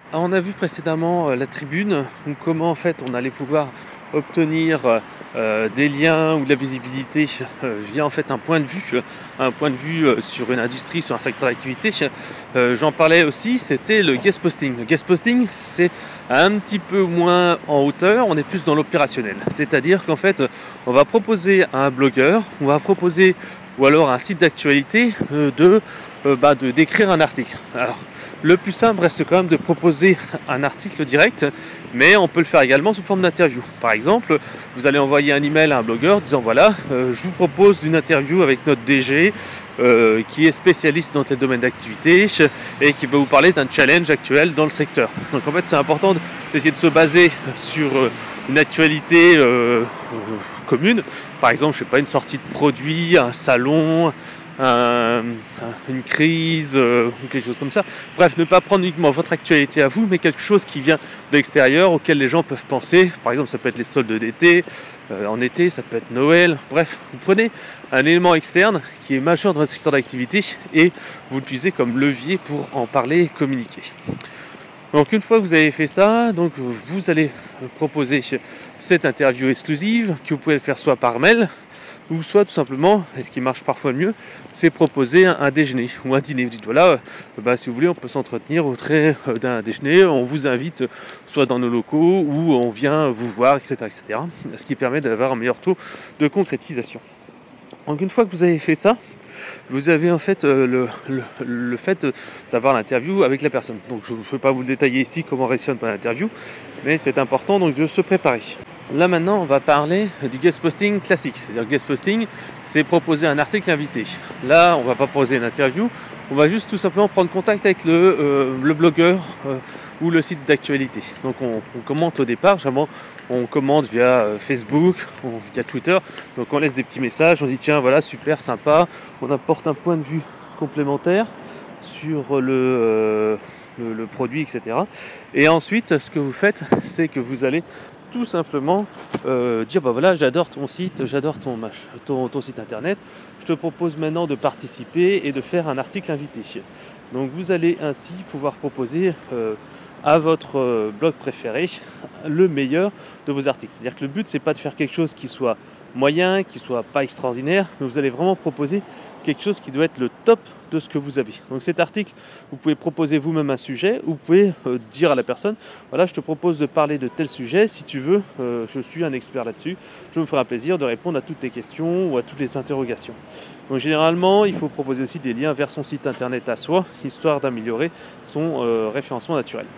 Alors, on a vu précédemment la tribune, donc comment en fait on allait pouvoir obtenir des liens ou de la visibilité via en fait un point de vue sur une industrie, sur un secteur d'activité. J'en parlais aussi, c'était le guest posting. Le guest posting, c'est un petit peu moins en hauteur, on est plus dans l'opérationnel. C'est-à-dire qu'en fait, on va proposer à un blogueur, on va proposer ou alors à un site d'actualité de d'écrire un article. Alors, le plus simple reste quand même de proposer un article direct, mais on peut le faire également sous forme d'interview. Par exemple, vous allez envoyer un email à un blogueur disant voilà, je vous propose une interview avec notre DG qui est spécialiste dans tel domaine d'activité et qui va vous parler d'un challenge actuel dans le secteur. Donc en fait, c'est important d'essayer de se baser sur une actualité commune. Par exemple, je sais pas, une sortie de produit, un salon, une crise ou quelque chose comme ça. Bref, ne pas prendre uniquement votre actualité à vous, mais quelque chose qui vient de l'extérieur, auquel les gens peuvent penser. Par exemple, ça peut être les soldes d'été, en été, ça peut être Noël. Bref, vous prenez un élément externe qui est majeur dans votre secteur d'activité et vous l'utilisez comme levier pour en parler et communiquer. Donc une fois que vous avez fait ça, donc vous allez proposer cette interview exclusive que vous pouvez le faire soit par mail, ou soit tout simplement, et ce qui marche parfois le mieux, c'est proposer un déjeuner ou un dîner. Vous dites voilà, si vous voulez, on peut s'entretenir au trait d'un déjeuner, on vous invite soit dans nos locaux ou on vient vous voir, etc., etc. Ce qui permet d'avoir un meilleur taux de concrétisation. Donc une fois que vous avez fait ça, vous avez en fait le fait d'avoir l'interview avec la personne. Donc je ne vais pas vous le détailler ici comment réussir une bonne interview, mais c'est important donc de se préparer. Là maintenant on va parler du guest posting classique. C'est-à-dire guest posting, c'est proposer un article invité. Là on ne va pas proposer une interview, on va juste tout simplement prendre contact avec le blogueur ou le site d'actualité. Donc on commente au départ, généralement on commente via Facebook, via Twitter, donc on laisse des petits messages, on dit tiens voilà super sympa, on apporte un point de vue complémentaire sur le produit, etc. Et ensuite ce que vous faites, c'est que vous allez tout simplement dire voilà j'adore ton site, j'adore ton site internet, je te propose maintenant de participer et de faire un article invité. Donc vous allez ainsi pouvoir proposer à votre blog préféré le meilleur de vos articles. C'est-à-dire que le but c'est pas de faire quelque chose qui soit moyen, qui soit pas extraordinaire, mais vous allez vraiment proposer quelque chose qui doit être le top de ce que vous avez. Donc cet article, vous pouvez proposer vous-même un sujet, ou vous pouvez dire à la personne, voilà, je te propose de parler de tel sujet, si tu veux, je suis un expert là-dessus, je me ferai un plaisir de répondre à toutes tes questions ou à toutes les interrogations. Donc généralement, il faut proposer aussi des liens vers son site internet à soi, histoire d'améliorer son référencement naturel.